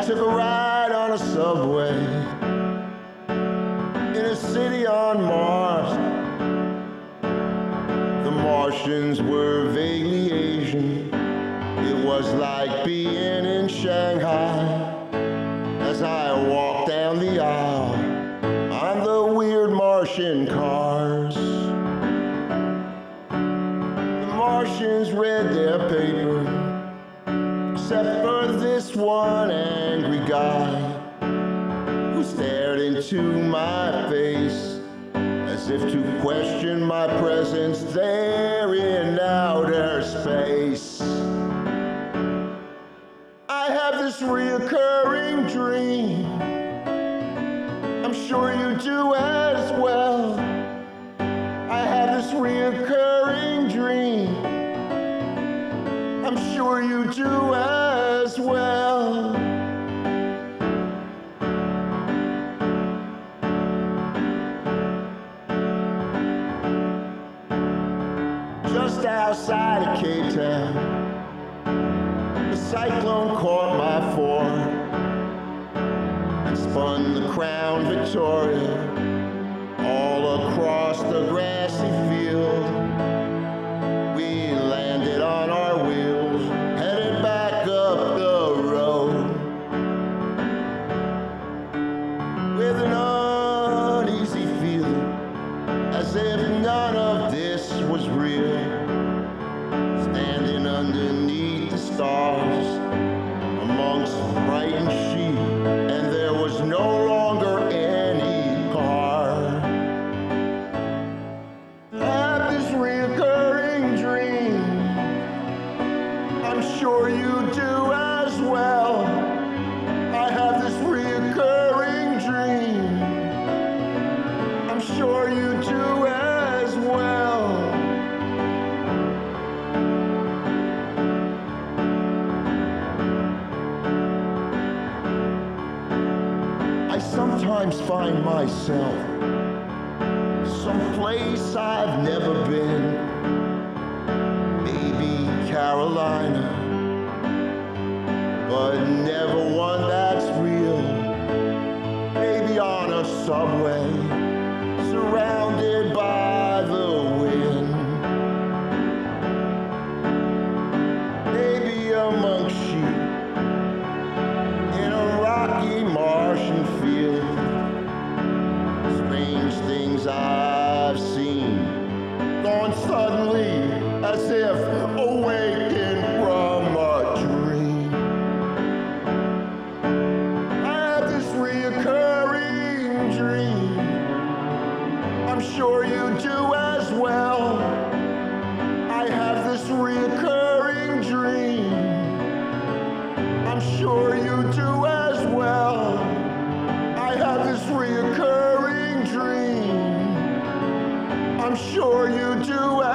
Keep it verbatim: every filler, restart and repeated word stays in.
took a ride on a subway in a city on Mars. The Martians were vaguely Asian. It was like being in Shanghai as I walked down the aisle on the weird Martian cars. The Martians read their paper, except for this one angry guy who stared into my face as if to question my presence there in outer space. I have this reoccurring dream, I'm sure you do as well. I have this reoccurring dream, I'm sure you do as well. Just outside of Cape Town, the cyclone caught my form and spun the Crown Victoria all across the grassy field. We landed on our wheels, headed back up the road with an uneasy feeling, as if none of this was real. Standing underneath the stars amongst frightened sheep, and there was no longer any car. I have this reoccurring dream, I'm sure you do as well. I have this reoccurring dream, I'm sure you do as well. I sometimes find myself someplace I've never been, maybe Carolina, but never one that's real. Maybe on a subway, surrounded by the wind. Maybe among sheep in a rocky Martian field. Strange things I've seen, gone suddenly as if awakened from a dream. I have this reoccurring dream, I'm sure you do as well. I have this reoccurring dream, I'm sure you do as well. I have this reoccurring dream, I'm sure you do